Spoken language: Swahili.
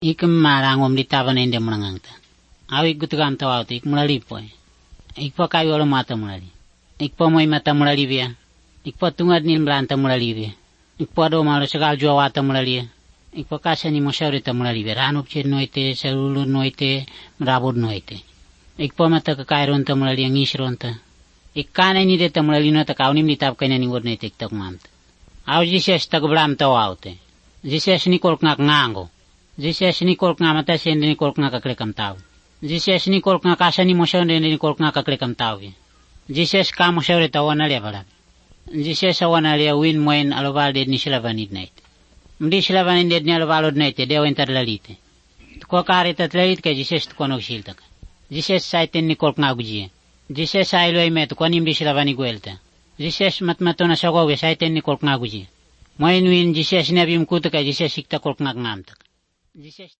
Ik marangom di taban ende munangangta. Awi gutugam tawauti ik mulali poy. Ik pa kayo lo mata mulali. Ik pa moy mata mulali bia. Ik pa tungad nil mlanta mulali bia. Ik pa do malo segal jua wata mulali. Ik pa kasa ni mosaurita mulali bia. Ranup cher noite, sarulur noite, mrabur noite. Ik pa mata kakaironta mulali ang isronta. Ik kana ni deta mulali no ta kaunim ni tap kanya ni wordne tek tak mamta. Aw jises tagblam tawaute. Jises ni kolk ngak ngango. Jises ni kolk ngamata sende ni kolk ngak kaklekam taw. Jises ni kolk ngak asa ni mosaunde ni kolk ngak kaklekam taw. Jises ka mosaure tawana le bala. Jises awana le win moen alobal de ni silavanid night. Mdi silavanid de ni alobalod night de wentar lalite. Ko kare tatlalit ka jises konog siltak. Jises saiten ni kolk ngagujie. Jises ailo imet ko nimdi silavani guelta. Jises matmatona sagoge saiten ni kolk ngagujie. Moen win jises ni abim kutuka jises sikta kolk ngak ngamtak. Jises